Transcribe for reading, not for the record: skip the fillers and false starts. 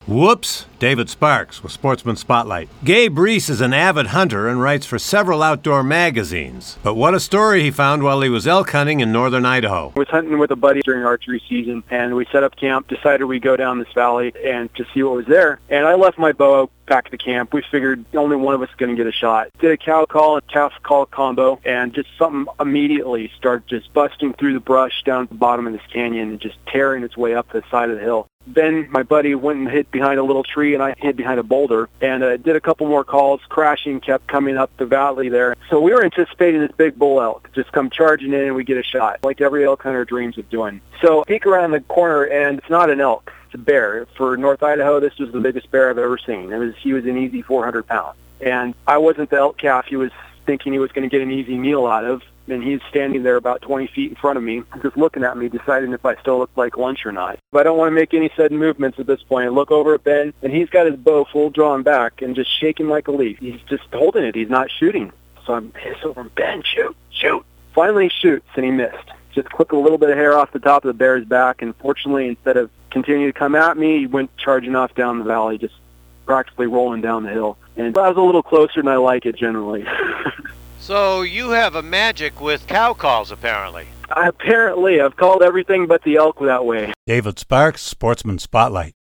Whoops! David Sparks with Sportsman Spotlight. Gabe Reese is an avid hunter and writes for several outdoor magazines. But what a story he found while he was elk hunting in northern Idaho. I was hunting with a buddy during archery season, and we set up camp, decided we'd go down this valley and to see what was there. And I left my bow back at the camp. We figured only one of us was going to get a shot. Did a cow call and calf call combo, and just something immediately started just busting through the brush down at the bottom of this canyon and just tearing its way up the side of the hill. Then my buddy went and hid behind a little tree, and I hid behind a boulder, and did a couple more calls. Crashing kept coming up the valley there. So we were anticipating this big bull elk just come charging in and we get a shot, like every elk hunter dreams of doing. So peek around the corner, and it's not an elk. It's a bear. For North Idaho, this was the biggest bear I've ever seen. He was an easy 400 pounds. And I wasn't the elk calf he was thinking he was going to get an easy meal out of. And he's standing there about 20 feet in front of me, just looking at me, deciding if I still look like lunch or not. But I don't want to make any sudden movements at this point. I look over at Ben, and he's got his bow full drawn back and just shaking like a leaf. He's just holding it. He's not shooting. So I'm pissed over him. Ben, shoot. Finally he shoots, and he missed. Just clipped a little bit of hair off the top of the bear's back, and fortunately, instead of continuing to come at me, he went charging off down the valley, just practically rolling down the hill. And I was a little closer than I like it generally. So you have a magic with cow calls, apparently. Apparently. I've called everything but the elk that way. David Sparks, Sportsman Spotlight.